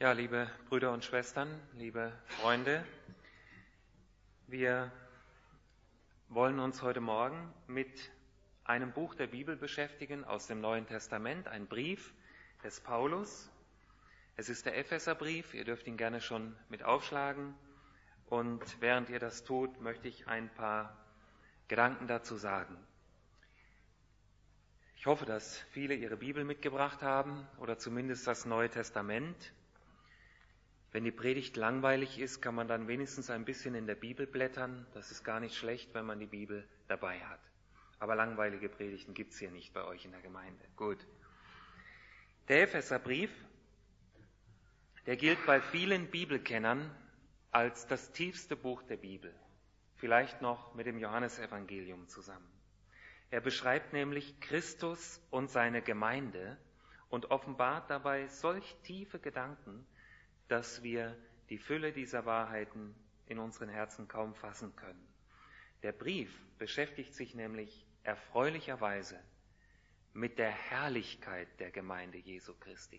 Ja, liebe Brüder und Schwestern, liebe Freunde, wir wollen uns heute Morgen mit einem Buch der Bibel beschäftigen aus dem Neuen Testament, ein Brief des Paulus. Es ist der Epheserbrief, ihr dürft ihn gerne schon mit aufschlagen. Und während ihr das tut, möchte ich ein paar Gedanken dazu sagen. Ich hoffe, dass viele ihre Bibel mitgebracht haben oder zumindest das Neue Testament. Wenn die Predigt langweilig ist, kann man dann wenigstens ein bisschen in der Bibel blättern. Das ist gar nicht schlecht, wenn man die Bibel dabei hat. Aber langweilige Predigten gibt's hier nicht bei euch in der Gemeinde. Gut. Der Epheserbrief, der gilt bei vielen Bibelkennern als das tiefste Buch der Bibel. Vielleicht noch mit dem Johannesevangelium zusammen. Er beschreibt nämlich Christus und seine Gemeinde und offenbart dabei solch tiefe Gedanken, dass wir die Fülle dieser Wahrheiten in unseren Herzen kaum fassen können. Der Brief beschäftigt sich nämlich erfreulicherweise mit der Herrlichkeit der Gemeinde Jesu Christi.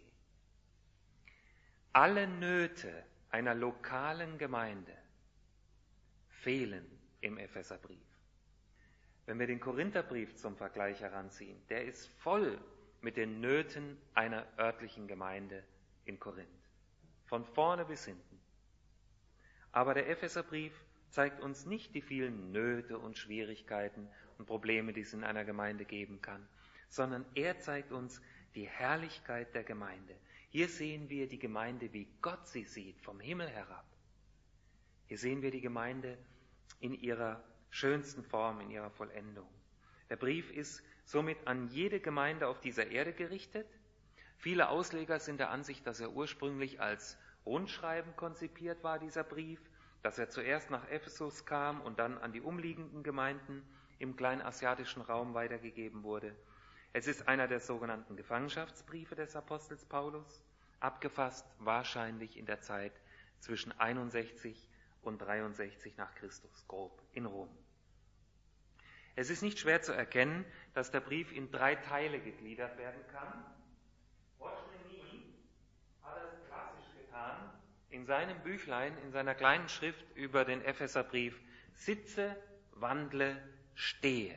Alle Nöte einer lokalen Gemeinde fehlen im Epheserbrief. Wenn wir den Korintherbrief zum Vergleich heranziehen, der ist voll mit den Nöten einer örtlichen Gemeinde in Korinth. Von vorne bis hinten. Aber der Epheserbrief zeigt uns nicht die vielen Nöte und Schwierigkeiten und Probleme, die es in einer Gemeinde geben kann, sondern er zeigt uns die Herrlichkeit der Gemeinde. Hier sehen wir die Gemeinde, wie Gott sie sieht, vom Himmel herab. Hier sehen wir die Gemeinde in ihrer schönsten Form, in ihrer Vollendung. Der Brief ist somit an jede Gemeinde auf dieser Erde gerichtet. Viele Ausleger sind der Ansicht, dass er ursprünglich als Rundschreiben konzipiert war, dieser Brief, dass er zuerst nach Ephesus kam und dann an die umliegenden Gemeinden im kleinasiatischen Raum weitergegeben wurde. Es ist einer der sogenannten Gefangenschaftsbriefe des Apostels Paulus, abgefasst wahrscheinlich in der Zeit zwischen 61 und 63 nach Christus, grob, in Rom. Es ist nicht schwer zu erkennen, dass der Brief in 3 Teile gegliedert werden kann. Watchman hat es klassisch getan, in seinem Büchlein, in seiner kleinen Schrift über den Epheserbrief, sitze, wandle, stehe.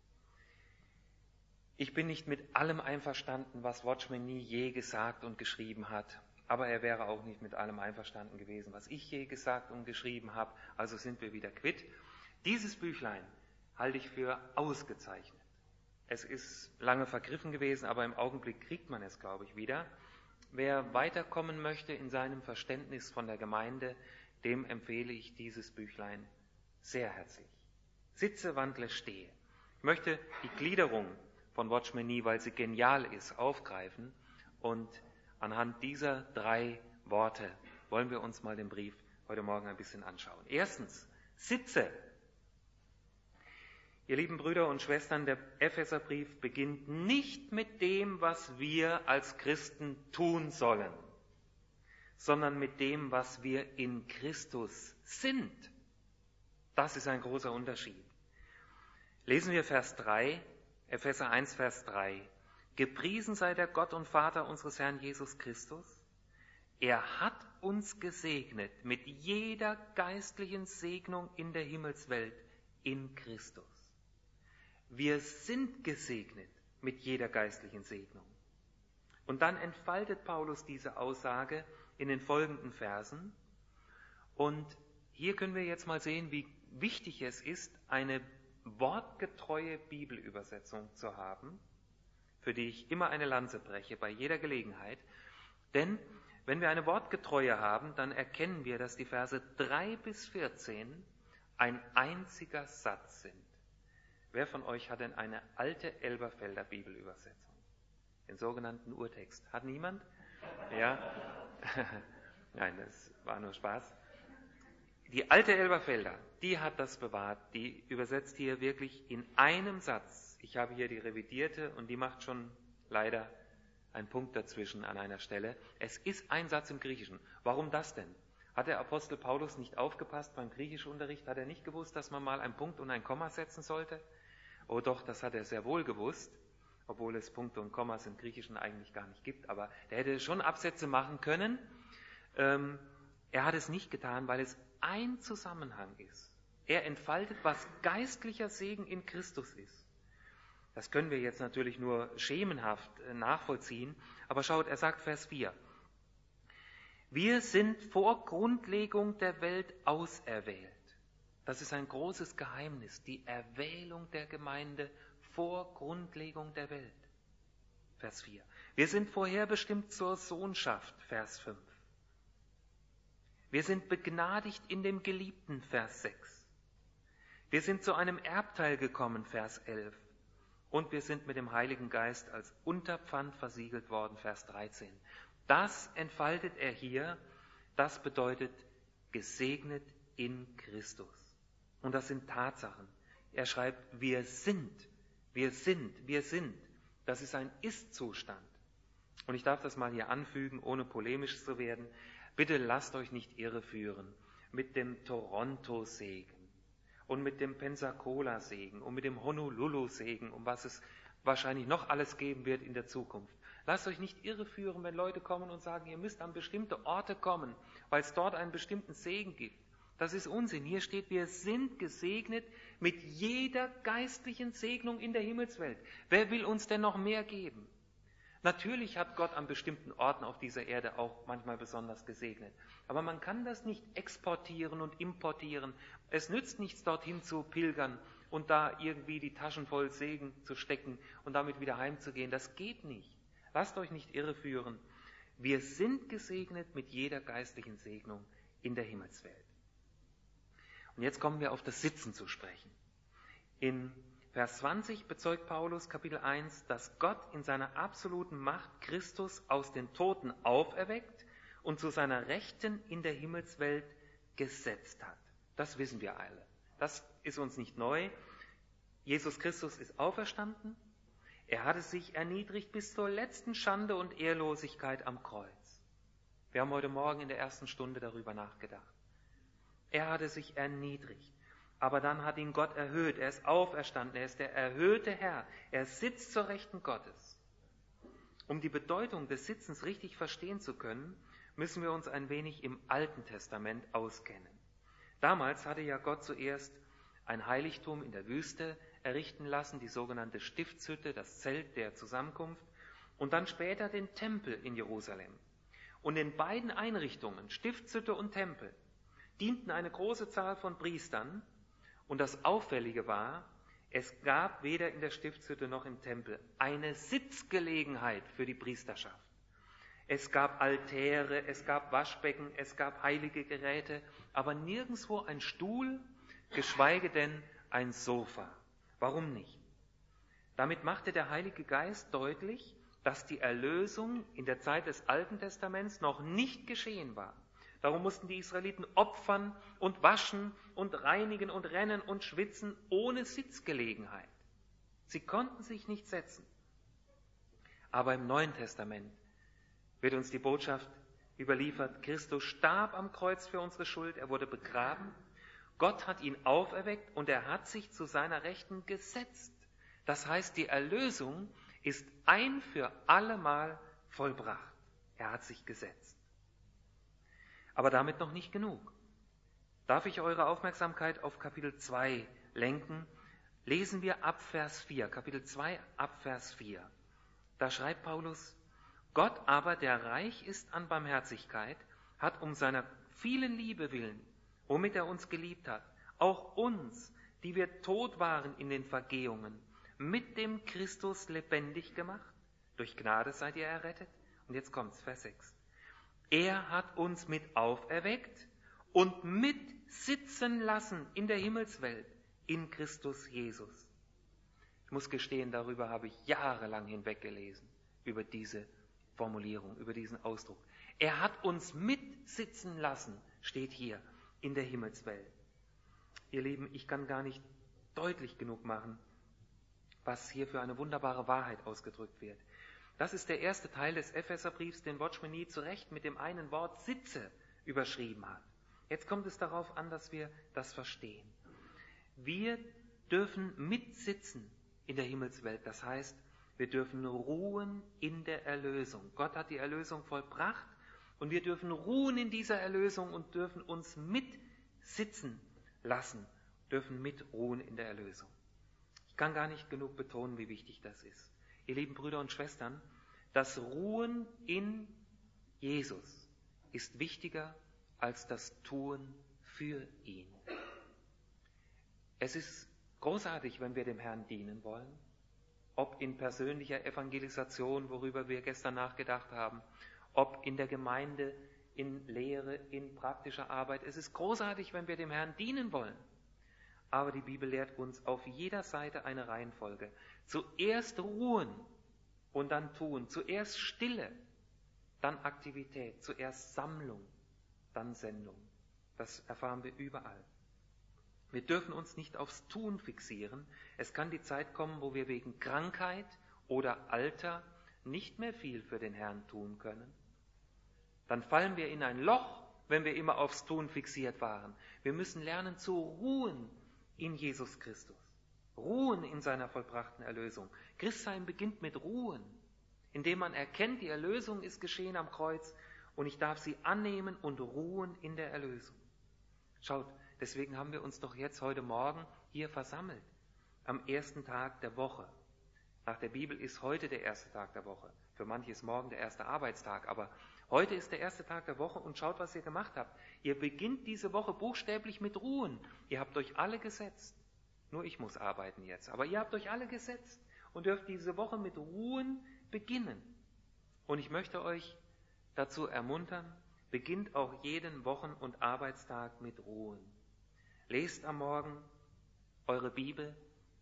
Ich bin nicht mit allem einverstanden, was Watchman Nee je gesagt und geschrieben hat, aber er wäre auch nicht mit allem einverstanden gewesen, was ich je gesagt und geschrieben habe, also sind wir wieder quitt. Dieses Büchlein halte ich für ausgezeichnet. Es ist lange vergriffen gewesen, aber im Augenblick kriegt man es, glaube ich, wieder. Wer weiterkommen möchte in seinem Verständnis von der Gemeinde, dem empfehle ich dieses Büchlein sehr herzlich. Sitze, wandle, stehe. Ich möchte die Gliederung von Watchman Nee, weil sie genial ist, aufgreifen und anhand dieser 3 Worte wollen wir uns mal den Brief heute Morgen ein bisschen anschauen. Erstens, sitze. Ihr lieben Brüder und Schwestern, der Epheserbrief beginnt nicht mit dem, was wir als Christen tun sollen, sondern mit dem, was wir in Christus sind. Das ist ein großer Unterschied. Lesen wir Vers 3, Epheser 1, Vers 3. Gepriesen sei der Gott und Vater unseres Herrn Jesus Christus. Er hat uns gesegnet mit jeder geistlichen Segnung in der Himmelswelt in Christus. Wir sind gesegnet mit jeder geistlichen Segnung. Und dann entfaltet Paulus diese Aussage in den folgenden Versen. Und hier können wir jetzt mal sehen, wie wichtig es ist, eine wortgetreue Bibelübersetzung zu haben, für die ich immer eine Lanze breche, bei jeder Gelegenheit. Denn wenn wir eine wortgetreue haben, dann erkennen wir, dass die Verse 3 bis 14 ein einziger Satz sind. Wer von euch hat denn eine alte Elberfelder Bibelübersetzung? Den sogenannten Urtext. Hat niemand? Ja? Nein, das war nur Spaß. Die alte Elberfelder, die hat das bewahrt. Die übersetzt hier wirklich in einem Satz. Ich habe hier die revidierte und die macht schon leider einen Punkt dazwischen an einer Stelle. Es ist ein Satz im Griechischen. Warum das denn? Hat der Apostel Paulus nicht aufgepasst beim Griechischunterricht? Hat er nicht gewusst, dass man mal einen Punkt und ein Komma setzen sollte? Oh doch, das hat er sehr wohl gewusst, obwohl es Punkte und Kommas im Griechischen eigentlich gar nicht gibt. Aber der hätte schon Absätze machen können, Er hat es nicht getan, weil es ein Zusammenhang ist. Er entfaltet, was geistlicher Segen in Christus ist. Das können wir jetzt natürlich nur schemenhaft nachvollziehen, aber schaut, er sagt Vers 4. Wir sind vor Grundlegung der Welt auserwählt. Das ist ein großes Geheimnis, die Erwählung der Gemeinde vor Grundlegung der Welt. Vers 4. Wir sind vorherbestimmt zur Sohnschaft, Vers 5. Wir sind begnadigt in dem Geliebten, Vers 6. Wir sind zu einem Erbteil gekommen, Vers 11. Und wir sind mit dem Heiligen Geist als Unterpfand versiegelt worden, Vers 13. Das entfaltet er hier, das bedeutet gesegnet in Christus. Und das sind Tatsachen. Er schreibt, wir sind. Das ist ein Ist-Zustand. Und ich darf das mal hier anfügen, ohne polemisch zu werden. Bitte lasst euch nicht irreführen mit dem Toronto-Segen und mit dem Pensacola-Segen und mit dem Honolulu-Segen, um was es wahrscheinlich noch alles geben wird in der Zukunft. Lasst euch nicht irreführen, wenn Leute kommen und sagen, ihr müsst an bestimmte Orte kommen, weil es dort einen bestimmten Segen gibt. Das ist Unsinn. Hier steht, wir sind gesegnet mit jeder geistlichen Segnung in der Himmelswelt. Wer will uns denn noch mehr geben? Natürlich hat Gott an bestimmten Orten auf dieser Erde auch manchmal besonders gesegnet. Aber man kann das nicht exportieren und importieren. Es nützt nichts, dorthin zu pilgern und da irgendwie die Taschen voll Segen zu stecken und damit wieder heimzugehen. Das geht nicht. Lasst euch nicht irreführen. Wir sind gesegnet mit jeder geistlichen Segnung in der Himmelswelt. Und jetzt kommen wir auf das Sitzen zu sprechen. In Vers 20 bezeugt Paulus, Kapitel 1, dass Gott in seiner absoluten Macht Christus aus den Toten auferweckt und zu seiner Rechten in der Himmelswelt gesetzt hat. Das wissen wir alle. Das ist uns nicht neu. Jesus Christus ist auferstanden. Er hatte sich erniedrigt bis zur letzten Schande und Ehrlosigkeit am Kreuz. Wir haben heute Morgen in der ersten Stunde darüber nachgedacht. Er hatte sich erniedrigt. Aber dann hat ihn Gott erhöht. Er ist auferstanden. Er ist der erhöhte Herr. Er sitzt zur Rechten Gottes. Um die Bedeutung des Sitzens richtig verstehen zu können, müssen wir uns ein wenig im Alten Testament auskennen. Damals hatte ja Gott zuerst ein Heiligtum in der Wüste errichten lassen, die sogenannte Stiftshütte, das Zelt der Zusammenkunft, und dann später den Tempel in Jerusalem. Und in beiden Einrichtungen, Stiftshütte und Tempel, dienten eine große Zahl von Priestern. Und das Auffällige war, es gab weder in der Stiftshütte noch im Tempel eine Sitzgelegenheit für die Priesterschaft. Es gab Altäre, es gab Waschbecken, es gab heilige Geräte, aber nirgendwo ein Stuhl, geschweige denn ein Sofa. Warum nicht? Damit machte der Heilige Geist deutlich, dass die Erlösung in der Zeit des Alten Testaments noch nicht geschehen war. Darum mussten die Israeliten opfern und waschen und reinigen und rennen und schwitzen ohne Sitzgelegenheit. Sie konnten sich nicht setzen. Aber im Neuen Testament wird uns die Botschaft überliefert, Christus starb am Kreuz für unsere Schuld, er wurde begraben, Gott hat ihn auferweckt und er hat sich zu seiner Rechten gesetzt. Das heißt, die Erlösung ist ein für allemal vollbracht. Er hat sich gesetzt. Aber damit noch nicht genug. Darf ich eure Aufmerksamkeit auf Kapitel 2 lenken? Lesen wir ab Vers 4, Kapitel 2 ab Vers 4. Da schreibt Paulus, Gott aber, der reich ist an Barmherzigkeit, hat um seiner vielen Liebe willen, womit er uns geliebt hat, auch uns, die wir tot waren in den Vergehungen, mit dem Christus lebendig gemacht. Durch Gnade seid ihr errettet. Und jetzt kommt's, Vers 6. Er hat uns mit auferweckt und mit sitzen lassen in der Himmelswelt in Christus Jesus. Ich muss gestehen, darüber habe ich jahrelang hinweg gelesen, über diese Formulierung, über diesen Ausdruck. Er hat uns mit sitzen lassen, steht hier, in der Himmelswelt. Ihr Lieben, ich kann gar nicht deutlich genug machen, was hier für eine wunderbare Wahrheit ausgedrückt wird. Das ist der erste Teil des Epheserbriefs, den Watchman Nee zu Recht mit dem einen Wort Sitze überschrieben hat. Jetzt kommt es darauf an, dass wir das verstehen. Wir dürfen mitsitzen in der Himmelswelt. Das heißt, wir dürfen ruhen in der Erlösung. Gott hat die Erlösung vollbracht Und wir dürfen ruhen in dieser Erlösung und dürfen uns mitsitzen lassen, dürfen mitruhen in der Erlösung. Ich kann gar nicht genug betonen, wie wichtig das ist. Ihr lieben Brüder und Schwestern, das Ruhen in Jesus ist wichtiger als das Tun für ihn. Es ist großartig, wenn wir dem Herrn dienen wollen, ob in persönlicher Evangelisation, worüber wir gestern nachgedacht haben, ob in der Gemeinde, in Lehre, in praktischer Arbeit. Es ist großartig, wenn wir dem Herrn dienen wollen. Aber die Bibel lehrt uns auf jeder Seite eine Reihenfolge. Zuerst ruhen und dann tun. Zuerst Stille, dann Aktivität. Zuerst Sammlung, dann Sendung. Das erfahren wir überall. Wir dürfen uns nicht aufs Tun fixieren. Es kann die Zeit kommen, wo wir wegen Krankheit oder Alter nicht mehr viel für den Herrn tun können. Dann fallen wir in ein Loch, wenn wir immer aufs Tun fixiert waren. Wir müssen lernen zu ruhen in Jesus Christus. Ruhen in seiner vollbrachten Erlösung. Christsein beginnt mit Ruhen, indem man erkennt, die Erlösung ist geschehen am Kreuz und ich darf sie annehmen und ruhen in der Erlösung. Schaut, deswegen haben wir uns doch jetzt heute Morgen hier versammelt, am ersten Tag der Woche. Nach der Bibel ist heute der erste Tag der Woche. Für manche ist morgen der erste Arbeitstag, aber heute ist der erste Tag der Woche und schaut, was ihr gemacht habt. Ihr beginnt diese Woche buchstäblich mit Ruhen. Ihr habt euch alle gesetzt. Nur ich muss arbeiten jetzt, aber ihr habt euch alle gesetzt und dürft diese Woche mit Ruhen beginnen. Und ich möchte euch dazu ermuntern, beginnt auch jeden Wochen- und Arbeitstag mit Ruhen. Lest am Morgen eure Bibel,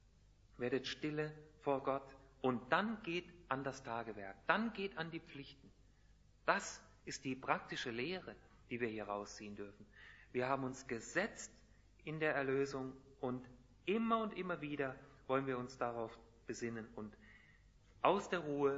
werdet stille vor Gott und dann geht an das Tagewerk, dann geht an die Pflichten. Das ist die praktische Lehre, die wir hier rausziehen dürfen. Wir haben uns gesetzt in der Erlösung und immer wieder wollen wir uns darauf besinnen und aus der Ruhe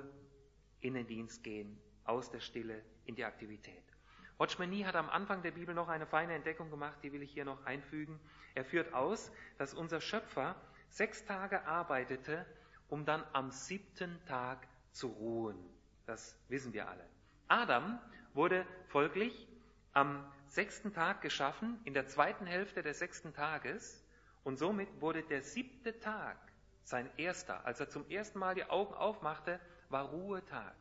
in den Dienst gehen, aus der Stille in die Aktivität. Watchman Nee hat am Anfang der Bibel noch eine feine Entdeckung gemacht, die will ich hier noch einfügen. Er führt aus, dass unser Schöpfer 6 Tage arbeitete, um dann am 7. Tag zu ruhen. Das wissen wir alle. Adam wurde folglich am 6. Tag geschaffen, in der 2. Hälfte des 6. Tages, und somit wurde der 7. Tag sein erster. Als er zum ersten Mal die Augen aufmachte, war Ruhetag.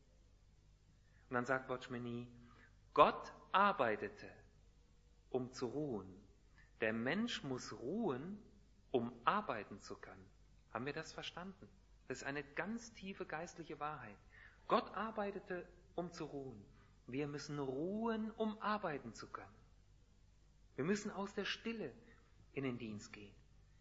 Und dann sagt Watchman Nee, Gott arbeitete, um zu ruhen. Der Mensch muss ruhen, um arbeiten zu können. Haben wir das verstanden? Das ist eine ganz tiefe geistliche Wahrheit. Gott arbeitete, um zu ruhen. Wir müssen ruhen, um arbeiten zu können. Wir müssen aus der Stille in den Dienst gehen.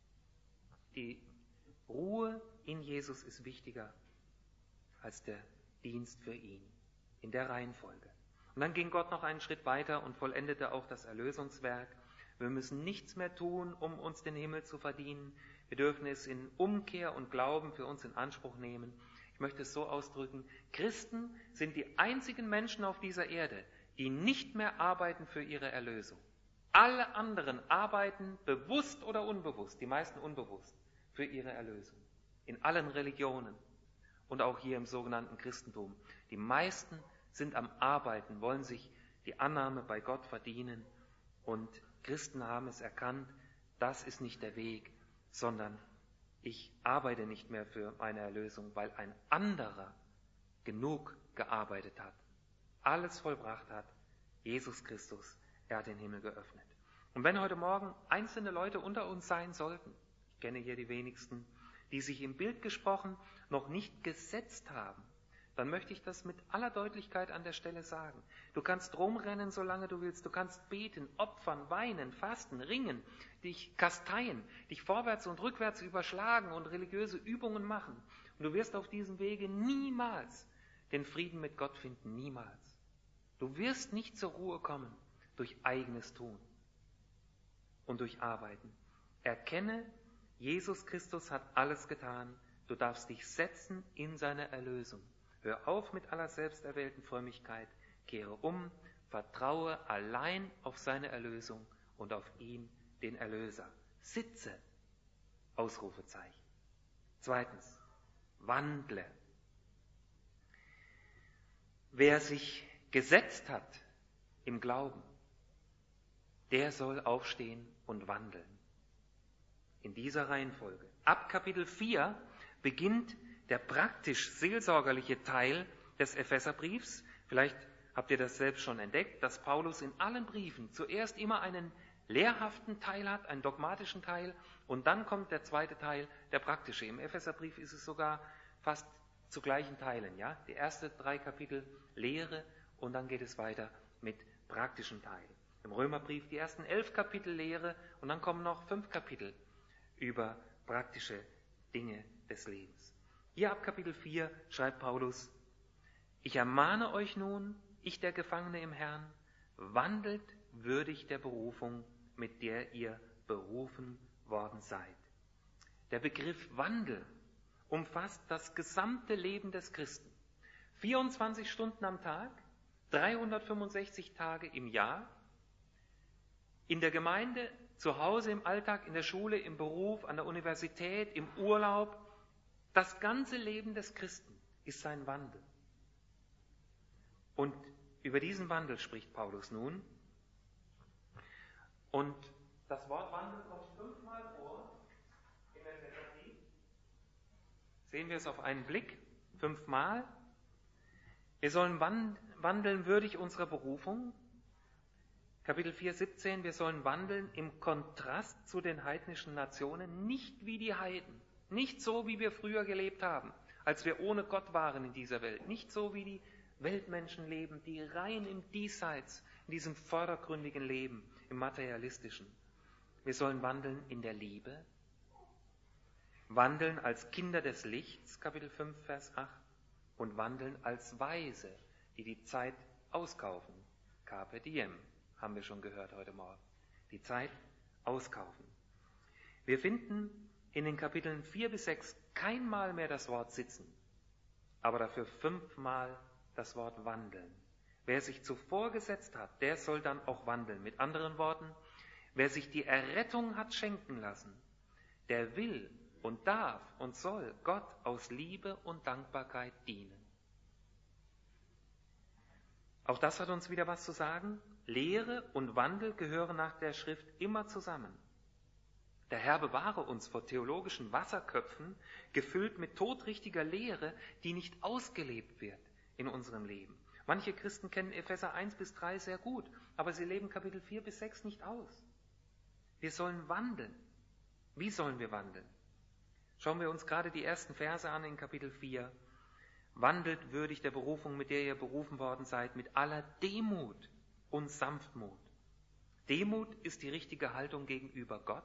Die Ruhe in Jesus ist wichtiger als der Dienst für ihn. In der Reihenfolge. Und dann ging Gott noch einen Schritt weiter und vollendete auch das Erlösungswerk. Wir müssen nichts mehr tun, um uns den Himmel zu verdienen. Wir dürfen es in Umkehr und Glauben für uns in Anspruch nehmen. Ich möchte es so ausdrücken, Christen sind die einzigen Menschen auf dieser Erde, die nicht mehr arbeiten für ihre Erlösung. Alle anderen arbeiten, bewusst oder unbewusst, die meisten unbewusst, für ihre Erlösung. In allen Religionen und auch hier im sogenannten Christentum. Die meisten sind am Arbeiten, wollen sich die Annahme bei Gott verdienen und Christen haben es erkannt, das ist nicht der Weg, sondern ich arbeite nicht mehr für meine Erlösung, weil ein anderer genug gearbeitet hat, alles vollbracht hat, Jesus Christus, er hat den Himmel geöffnet. Und wenn heute Morgen einzelne Leute unter uns sein sollten, ich kenne hier die wenigsten, die sich im Bild gesprochen noch nicht gesetzt haben, dann möchte ich das mit aller Deutlichkeit an der Stelle sagen. Du kannst rumrennen, solange du willst. Du kannst beten, opfern, weinen, fasten, ringen, dich kasteien, dich vorwärts und rückwärts überschlagen und religiöse Übungen machen. Und du wirst auf diesem Wege niemals den Frieden mit Gott finden, niemals. Du wirst nicht zur Ruhe kommen durch eigenes Tun und durch Arbeiten. Erkenne, Jesus Christus hat alles getan. Du darfst dich setzen in seine Erlösung. Hör auf mit aller selbsterwählten Frömmigkeit, kehre um, vertraue allein auf seine Erlösung und auf ihn, den Erlöser. Sitze! Ausrufezeichen. 2. Wandle. Wer sich gesetzt hat im Glauben, der soll aufstehen und wandeln. In dieser Reihenfolge. Ab Kapitel 4 beginnt der praktisch seelsorgerliche Teil des Epheserbriefs. Vielleicht habt ihr das selbst schon entdeckt, dass Paulus in allen Briefen zuerst immer einen lehrhaften Teil hat, einen dogmatischen Teil, und dann kommt der zweite Teil, der praktische. Im Epheserbrief ist es sogar fast zu gleichen Teilen. Ja? Die ersten 3 Kapitel Lehre und dann geht es weiter mit praktischen Teilen. Im Römerbrief die ersten 11 Kapitel Lehre und dann kommen noch 5 Kapitel über praktische Dinge des Lebens. Hier ab Kapitel 4 schreibt Paulus: Ich ermahne euch nun, ich der Gefangene im Herrn, wandelt würdig der Berufung, mit der ihr berufen worden seid. Der Begriff Wandel umfasst das gesamte Leben des Christen. 24 Stunden am Tag, 365 Tage im Jahr, in der Gemeinde, zu Hause, im Alltag, in der Schule, im Beruf, an der Universität, im Urlaub. Das ganze Leben des Christen ist sein Wandel. Und über diesen Wandel spricht Paulus nun. Und das Wort Wandel kommt 5-mal vor im Epheserbrief. Sehen wir es auf einen Blick, 5-mal. Wir sollen wandeln würdig unserer Berufung. Kapitel 4, 17, wir sollen wandeln im Kontrast zu den heidnischen Nationen, nicht wie die Heiden, nicht so, wie wir früher gelebt haben, als wir ohne Gott waren in dieser Welt, nicht so, wie die Weltmenschen leben, die rein im Diesseits, in diesem vordergründigen Leben, im materialistischen. Wir sollen wandeln in der Liebe, wandeln als Kinder des Lichts, Kapitel 5, Vers 8, und wandeln als Weise, die die Zeit auskaufen, Carpe Diem. Haben wir schon gehört heute Morgen. Die Zeit auskaufen. Wir finden in den Kapiteln 4 bis 6 kein Mal mehr das Wort sitzen, aber dafür 5-mal das Wort wandeln. Wer sich zuvor gesetzt hat, der soll dann auch wandeln. Mit anderen Worten, wer sich die Errettung hat schenken lassen, der will und darf und soll Gott aus Liebe und Dankbarkeit dienen. Auch das hat uns wieder was zu sagen. Lehre und Wandel gehören nach der Schrift immer zusammen. Der Herr bewahre uns vor theologischen Wasserköpfen, gefüllt mit todrichtiger Lehre, die nicht ausgelebt wird in unserem Leben. Manche Christen kennen Epheser 1 bis 3 sehr gut, aber sie leben Kapitel 4 bis 6 nicht aus. Wir sollen wandeln. Wie sollen wir wandeln? Schauen wir uns gerade die ersten Verse an in Kapitel 4. Wandelt würdig der Berufung, mit der ihr berufen worden seid, mit aller Demut und Sanftmut. Demut ist die richtige Haltung gegenüber Gott.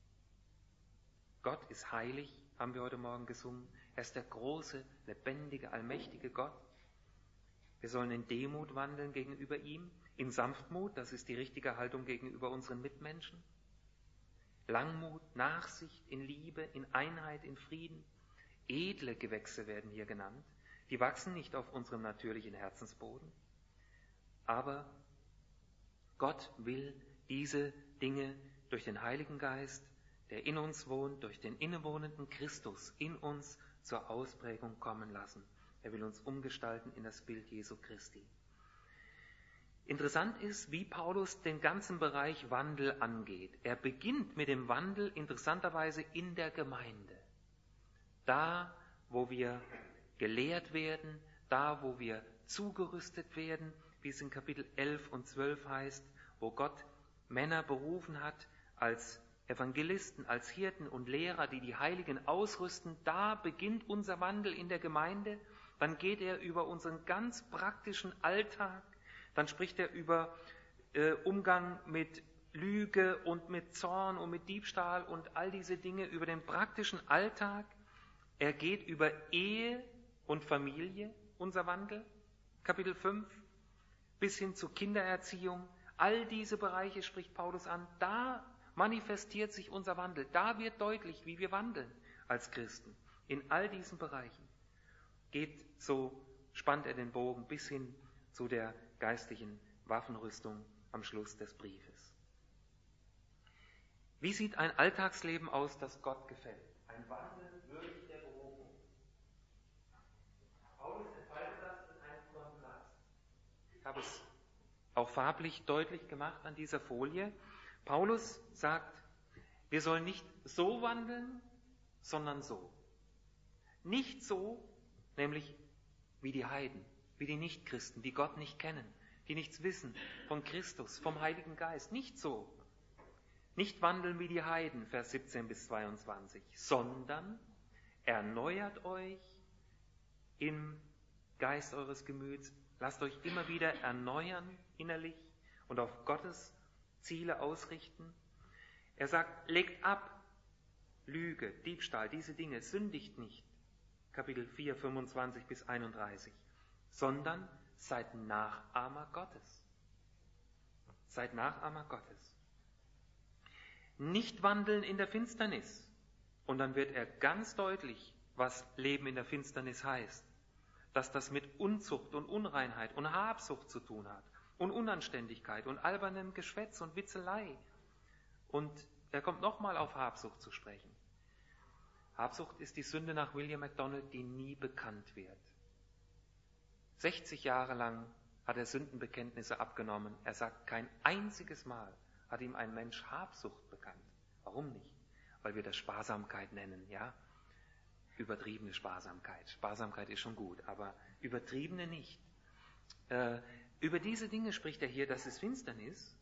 Gott ist heilig, haben wir heute Morgen gesungen. Er ist der große, lebendige, allmächtige Gott. Wir sollen in Demut wandeln gegenüber ihm. In Sanftmut, das ist die richtige Haltung gegenüber unseren Mitmenschen. Langmut, Nachsicht, in Liebe, in Einheit, in Frieden. Edle Gewächse werden hier genannt. Die wachsen nicht auf unserem natürlichen Herzensboden. Aber Gott will diese Dinge durch den Heiligen Geist, der in uns wohnt, durch den innewohnenden Christus in uns zur Ausprägung kommen lassen. Er will uns umgestalten in das Bild Jesu Christi. Interessant ist, wie Paulus den ganzen Bereich Wandel angeht. Er beginnt mit dem Wandel interessanterweise in der Gemeinde. Da, wo wir gelehrt werden, da, wo wir zugerüstet werden, wie es in Kapitel 11 und 12 heißt, wo Gott Männer berufen hat als Evangelisten, als Hirten und Lehrer, die die Heiligen ausrüsten, da beginnt unser Wandel in der Gemeinde. Dann geht er über unseren ganz praktischen Alltag, dann spricht er über Umgang mit Lüge und mit Zorn und mit Diebstahl und all diese Dinge, über den praktischen Alltag. Er geht über Ehe und Familie, unser Wandel, Kapitel 5, bis hin zur Kindererziehung. All diese Bereiche spricht Paulus an. Da manifestiert sich unser Wandel. Da wird deutlich, wie wir wandeln als Christen. In all diesen Bereichen spannt er den Bogen bis hin zu der geistlichen Waffenrüstung am Schluss des Briefes. Wie sieht ein Alltagsleben aus, das Gott gefällt? Ein Wandel würdig der Berufung. Paulus entfaltet das in einem Kontrast. habe es auch farblich deutlich gemacht an dieser Folie. Paulus sagt, wir sollen nicht so wandeln, sondern so. Nicht so, nämlich wie die Heiden, wie die Nichtchristen, die Gott nicht kennen, die nichts wissen von Christus, vom Heiligen Geist. Nicht so. Nicht wandeln wie die Heiden, Vers 17 bis 22, sondern erneuert euch im Geist eures Gemüts. Lasst euch immer wieder erneuern innerlich und auf Gottes Ziele ausrichten. Er sagt, legt ab Lüge, Diebstahl, diese Dinge, sündigt nicht. Kapitel 4, 25 bis 31. Sondern seid Nachahmer Gottes. Seid Nachahmer Gottes. Nicht wandeln in der Finsternis. Und dann wird er ganz deutlich, was Leben in der Finsternis heißt. Dass das mit Unzucht und Unreinheit und Habsucht zu tun hat. Und Unanständigkeit und albernem Geschwätz und Witzelei. Und er kommt nochmal auf Habsucht zu sprechen. Habsucht ist die Sünde nach William MacDonald, die nie bekannt wird. 60 Jahre lang hat er Sündenbekenntnisse abgenommen. Er sagt, kein einziges Mal hat ihm ein Mensch Habsucht bekannt. Warum nicht? Weil wir das Sparsamkeit nennen, ja? Übertriebene Sparsamkeit. Sparsamkeit ist schon gut, aber übertriebene nicht. Über diese Dinge spricht er hier, das ist Finsternis.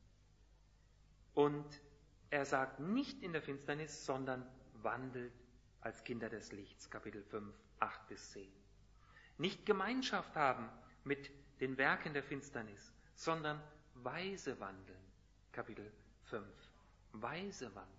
Und er sagt nicht in der Finsternis, sondern wandelt als Kinder des Lichts, Kapitel 5, 8 bis 10. Nicht Gemeinschaft haben mit den Werken der Finsternis, sondern weise wandeln, Kapitel 5. Weise wandeln.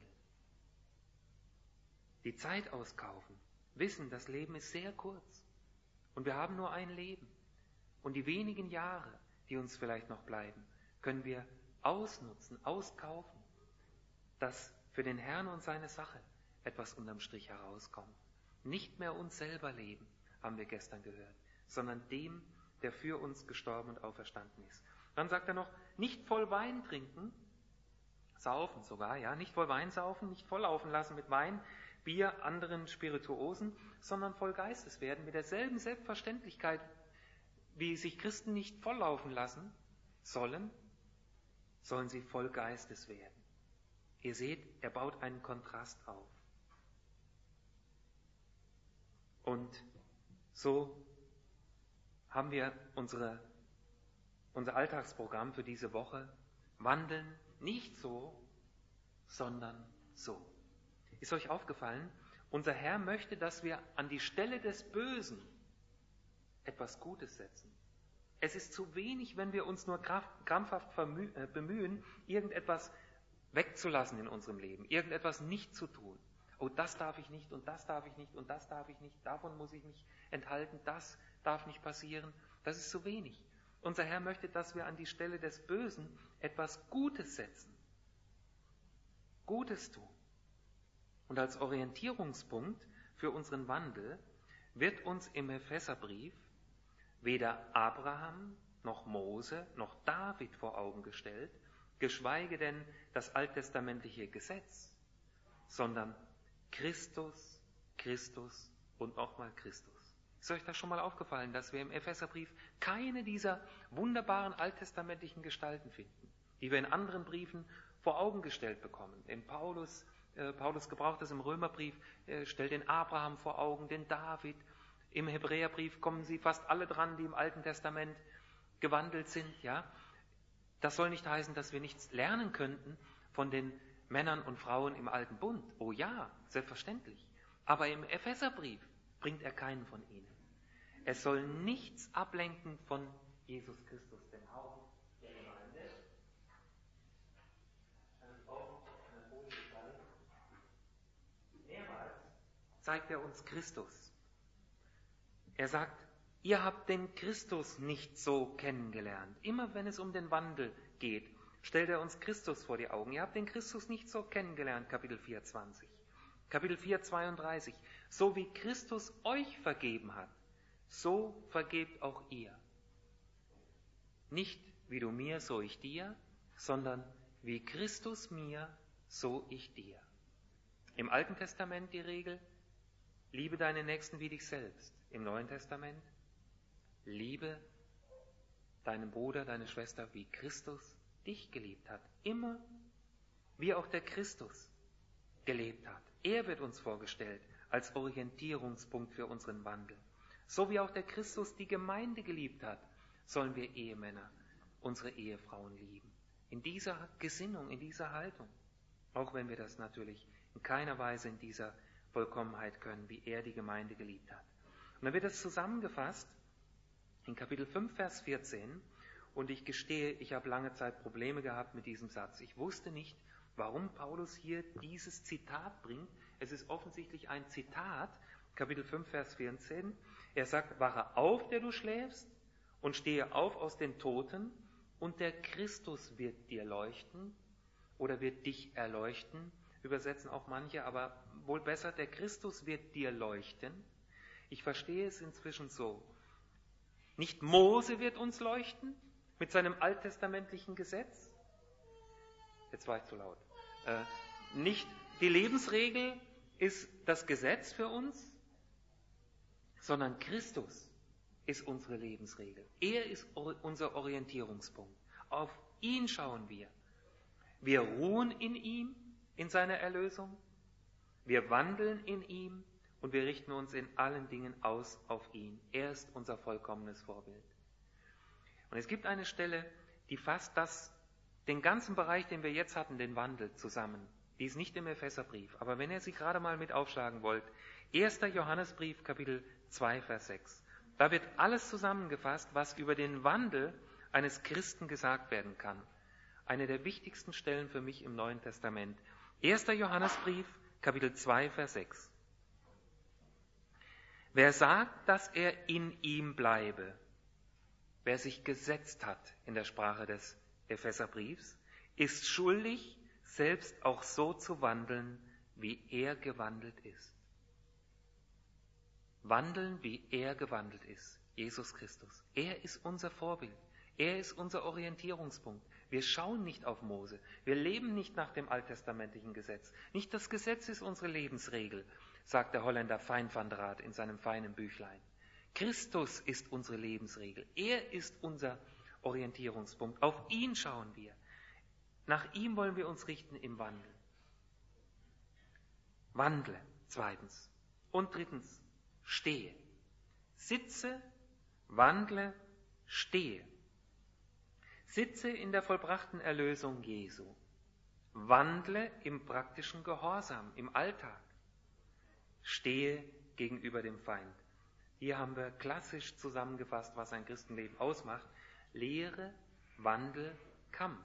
Die Zeit auskaufen, wissen, das Leben ist sehr kurz und wir haben nur ein Leben. Und die wenigen Jahre, die uns vielleicht noch bleiben, können wir ausnutzen, auskaufen, dass für den Herrn und seine Sache etwas unterm Strich herauskommt. Nicht mehr uns selber leben, haben wir gestern gehört, sondern dem, der für uns gestorben und auferstanden ist. Dann sagt er noch, nicht voll Wein trinken, saufen sogar, ja, nicht voll Wein saufen, nicht volllaufen lassen mit Wein, Bier, anderen Spirituosen, sondern voll Geistes werden, mit derselben Selbstverständlichkeit, wie sich Christen nicht volllaufen lassen sollen, sollen sie voll Geistes werden. Ihr seht, er baut einen Kontrast auf. Und so haben wir unser Alltagsprogramm für diese Woche. Wandeln nicht so, sondern so. Ist euch aufgefallen? Unser Herr möchte, dass wir an die Stelle des Bösen etwas Gutes setzen. Es ist zu wenig, wenn wir uns nur krampfhaft bemühen, irgendetwas wegzulassen in unserem Leben, irgendetwas nicht zu tun. Oh, das darf ich nicht und das darf ich nicht und das darf ich nicht, davon muss ich mich enthalten, das darf nicht passieren. Das ist zu wenig. Unser Herr möchte, dass wir an die Stelle des Bösen etwas Gutes setzen. Gutes tun. Und als Orientierungspunkt für unseren Wandel wird uns im Epheserbrief weder Abraham noch Mose noch David vor Augen gestellt, geschweige denn das alttestamentliche Gesetz, sondern Christus, Christus und nochmal Christus. Ist euch das schon mal aufgefallen, dass wir im Epheserbrief keine dieser wunderbaren alttestamentlichen Gestalten finden, die wir in anderen Briefen vor Augen gestellt bekommen? In Paulus gebraucht das im Römerbrief, stellt den Abraham vor Augen, den David. Im Hebräerbrief kommen sie fast alle dran, die im Alten Testament gewandelt sind. Ja? Das soll nicht heißen, dass wir nichts lernen könnten von den Männern und Frauen im Alten Bund. Oh ja, selbstverständlich. Aber im Epheserbrief bringt er keinen von ihnen. Es soll nichts ablenken von Jesus Christus, dem Haupt der Gemeinde. Mehrmals zeigt er uns Christus. Er sagt, ihr habt den Christus nicht so kennengelernt. Immer wenn es um den Wandel geht, stellt er uns Christus vor die Augen. Ihr habt den Christus nicht so kennengelernt, Kapitel 4,20. Kapitel 4,32. So wie Christus euch vergeben hat, so vergebt auch ihr. Nicht wie du mir, so ich dir, sondern wie Christus mir, so ich dir. Im Alten Testament die Regel, liebe deinen Nächsten wie dich selbst. Im Neuen Testament, liebe deinen Bruder, deine Schwester, wie Christus dich geliebt hat. Immer wie auch der Christus gelebt hat. Er wird uns vorgestellt als Orientierungspunkt für unseren Wandel. So wie auch der Christus die Gemeinde geliebt hat, sollen wir Ehemänner unsere Ehefrauen lieben. In dieser Gesinnung, in dieser Haltung. Auch wenn wir das natürlich in keiner Weise in dieser Vollkommenheit können, wie er die Gemeinde geliebt hat. Und dann wird es zusammengefasst in Kapitel 5, Vers 14. Und ich gestehe, ich habe lange Zeit Probleme gehabt mit diesem Satz. Ich wusste nicht, warum Paulus hier dieses Zitat bringt. Es ist offensichtlich ein Zitat, Kapitel 5, Vers 14. Er sagt, wache auf, der du schläfst, und stehe auf aus den Toten, und der Christus wird dir leuchten oder wird dich erleuchten. Übersetzen auch manche, aber wohl besser, der Christus wird dir leuchten. Ich verstehe es inzwischen so. Nicht Mose wird uns leuchten mit seinem alttestamentlichen Gesetz. Jetzt war ich zu laut. Nicht die Lebensregel ist das Gesetz für uns, sondern Christus ist unsere Lebensregel. Er ist unser Orientierungspunkt. Auf ihn schauen wir. Wir ruhen in ihm, in seiner Erlösung. Wir wandeln in ihm und wir richten uns in allen Dingen aus auf ihn. Er ist unser vollkommenes Vorbild. Und es gibt eine Stelle, die fasst den ganzen Bereich, den wir jetzt hatten, den Wandel zusammen. Die ist nicht im Epheserbrief, aber wenn ihr sie gerade mal mit aufschlagen wollt, 1. Johannesbrief, Kapitel 2, Vers 6. Da wird alles zusammengefasst, was über den Wandel eines Christen gesagt werden kann. Eine der wichtigsten Stellen für mich im Neuen Testament. 1. Johannesbrief, Kapitel 2, Vers 6. Wer sagt, dass er in ihm bleibe, wer sich gesetzt hat in der Sprache des Epheserbriefs, ist schuldig, selbst auch so zu wandeln, wie er gewandelt ist. Wandeln, wie er gewandelt ist, Jesus Christus. Er ist unser Vorbild. Er ist unser Orientierungspunkt. Wir schauen nicht auf Mose. Wir leben nicht nach dem alttestamentlichen Gesetz. Nicht das Gesetz ist unsere Lebensregel, sagt der Holländer Fein van der Raat in seinem feinen Büchlein. Christus ist unsere Lebensregel. Er ist unser Orientierungspunkt. Auf ihn schauen wir. Nach ihm wollen wir uns richten im Wandel. Wandle, zweitens. Und drittens, stehe. Sitze, wandle, stehe. Sitze in der vollbrachten Erlösung Jesu. Wandle im praktischen Gehorsam, im Alltag. Stehe gegenüber dem Feind. Hier haben wir klassisch zusammengefasst, was ein Christenleben ausmacht. Lehre, Wandel, Kampf.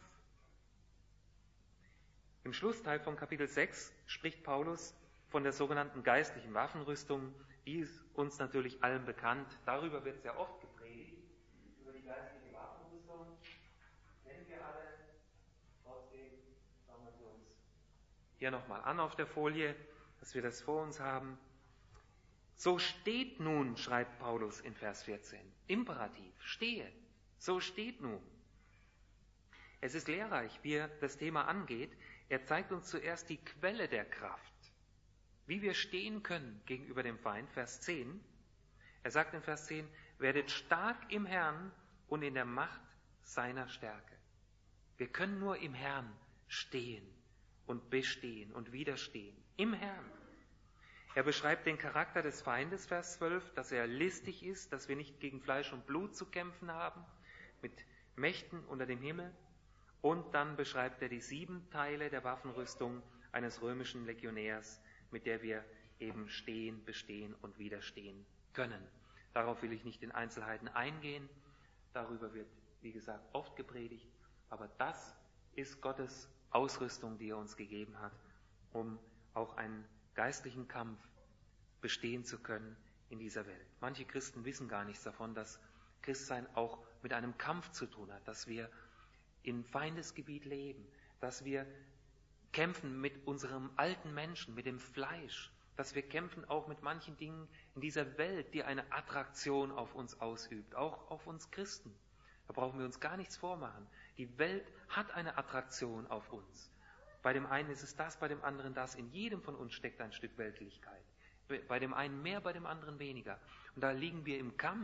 Im Schlussteil von Kapitel 6 spricht Paulus von der sogenannten geistlichen Waffenrüstung. Die ist uns natürlich allen bekannt. Darüber wird sehr oft gepredigt. Über die geistliche Waffenrüstung kennen wir alle. Trotzdem schauen wir sie uns hier nochmal an auf der Folie, dass wir das vor uns haben. So steht nun, schreibt Paulus in Vers 14. Imperativ, stehe. So steht nun. Es ist lehrreich, wie er das Thema angeht. Er zeigt uns zuerst die Quelle der Kraft, wie wir stehen können gegenüber dem Feind. Vers 10. Er sagt in Vers 10, werdet stark im Herrn und in der Macht seiner Stärke. Wir können nur im Herrn stehen und bestehen und widerstehen. Im Herrn. Er beschreibt den Charakter des Feindes, Vers 12, dass er listig ist, dass wir nicht gegen Fleisch und Blut zu kämpfen haben, mit Mächten unter dem Himmel. Und dann beschreibt er die 7 Teile der Waffenrüstung eines römischen Legionärs, mit der wir eben stehen, bestehen und widerstehen können. Darauf will ich nicht in Einzelheiten eingehen. Darüber wird, wie gesagt, oft gepredigt. Aber das ist Gottes Ausrüstung, die er uns gegeben hat, um auch einen geistlichen Kampf bestehen zu können in dieser Welt. Manche Christen wissen gar nichts davon, dass Christsein auch mit einem Kampf zu tun hat, dass wir in Feindesgebiet leben, dass wir kämpfen mit unserem alten Menschen, mit dem Fleisch, dass wir kämpfen auch mit manchen Dingen in dieser Welt, die eine Attraktion auf uns ausübt, auch auf uns Christen. Da brauchen wir uns gar nichts vormachen. Die Welt hat eine Attraktion auf uns. Bei dem einen ist es das, bei dem anderen das. In jedem von uns steckt ein Stück Weltlichkeit. Bei dem einen mehr, bei dem anderen weniger. Und da liegen wir im Kampf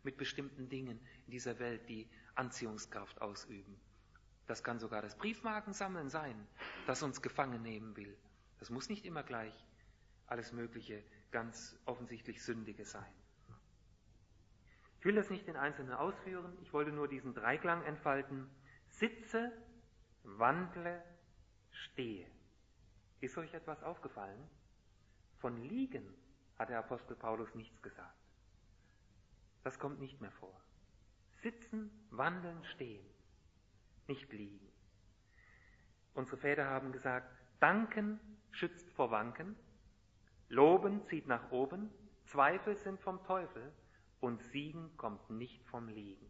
mit bestimmten Dingen in dieser Welt, die Anziehungskraft ausüben. Das kann sogar das Briefmarkensammeln sein, das uns gefangen nehmen will. Das muss nicht immer gleich alles Mögliche, ganz offensichtlich Sündige sein. Ich will das nicht in Einzelnen ausführen, ich wollte nur diesen Dreiklang entfalten. Sitze, wandle, stehe. Ist euch etwas aufgefallen? Von liegen hat der Apostel Paulus nichts gesagt. Das kommt nicht mehr vor. Sitzen, wandeln, stehen, nicht liegen. Unsere Väter haben gesagt, danken schützt vor Wanken, loben zieht nach oben, Zweifel sind vom Teufel und Siegen kommt nicht vom Liegen.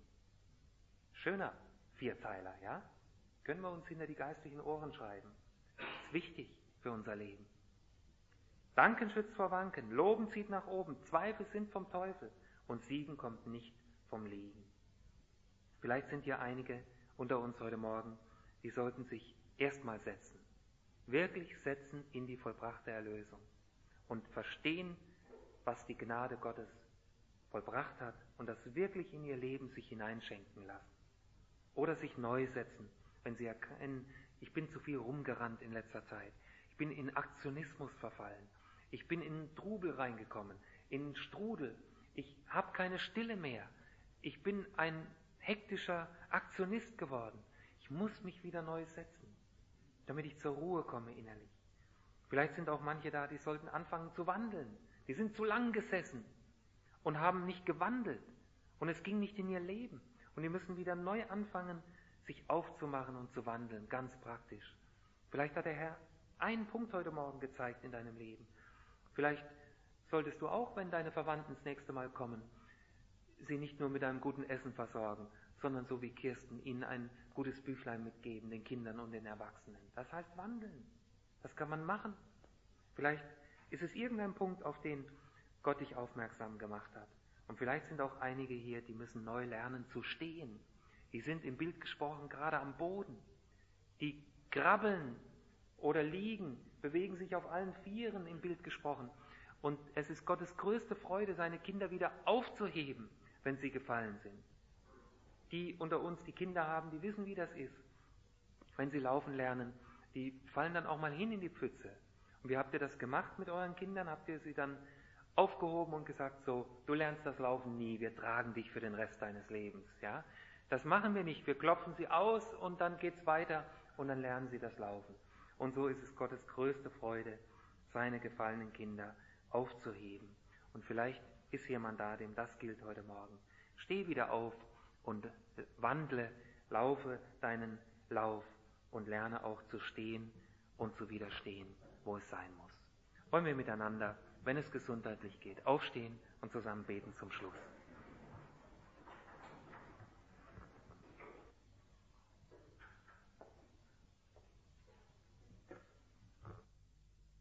Schöner Vierzeiler, ja? Können wir uns hinter die geistlichen Ohren schreiben. Das ist wichtig für unser Leben. Danken schützt vor Wanken, loben zieht nach oben, Zweifel sind vom Teufel und Siegen kommt nicht vom Liegen. Vielleicht sind hier einige unter uns heute Morgen, die sollten sich erstmal setzen, wirklich setzen in die vollbrachte Erlösung und verstehen, was die Gnade Gottes vollbracht hat und das wirklich in ihr Leben sich hineinschenken lassen. Oder sich neu setzen, wenn sie erkennen, ich bin zu viel rumgerannt in letzter Zeit, ich bin in Aktionismus verfallen, ich bin in einen Trubel reingekommen, in einen Strudel, ich habe keine Stille mehr, ich bin ein hektischer Aktionist geworden. Ich muss mich wieder neu setzen, damit ich zur Ruhe komme innerlich. Vielleicht sind auch manche da, die sollten anfangen zu wandeln. Die sind zu lang gesessen und haben nicht gewandelt und es ging nicht in ihr Leben. Und die müssen wieder neu anfangen, sich aufzumachen und zu wandeln, ganz praktisch. Vielleicht hat der Herr einen Punkt heute Morgen gezeigt in deinem Leben. Vielleicht solltest du auch, wenn deine Verwandten das nächste Mal kommen, sie nicht nur mit einem guten Essen versorgen, sondern so wie Kirsten ihnen ein gutes Büchlein mitgeben, den Kindern und den Erwachsenen. Das heißt wandeln. Das kann man machen. Vielleicht ist es irgendein Punkt, auf den Gott dich aufmerksam gemacht hat. Und vielleicht sind auch einige hier, die müssen neu lernen zu stehen. Die sind im Bild gesprochen gerade am Boden. Die krabbeln oder liegen, bewegen sich auf allen Vieren im Bild gesprochen. Und es ist Gottes größte Freude, seine Kinder wieder aufzuheben, wenn sie gefallen sind. Die unter uns, die Kinder haben, die wissen, wie das ist. Wenn sie laufen lernen, die fallen dann auch mal hin in die Pfütze. Und wie habt ihr das gemacht mit euren Kindern? Habt ihr sie dann aufgehoben und gesagt, so, du lernst das Laufen nie, wir tragen dich für den Rest deines Lebens. Ja? Das machen wir nicht, wir klopfen sie aus und dann geht's weiter und dann lernen sie das Laufen. Und so ist es Gottes größte Freude, seine gefallenen Kinder aufzuheben. Und vielleicht ist jemand da, dem das gilt heute Morgen. Steh wieder auf und wandle, laufe deinen Lauf und lerne auch zu stehen und zu widerstehen, wo es sein muss. Wollen wir miteinander, wenn es gesundheitlich geht, aufstehen und zusammen beten zum Schluss.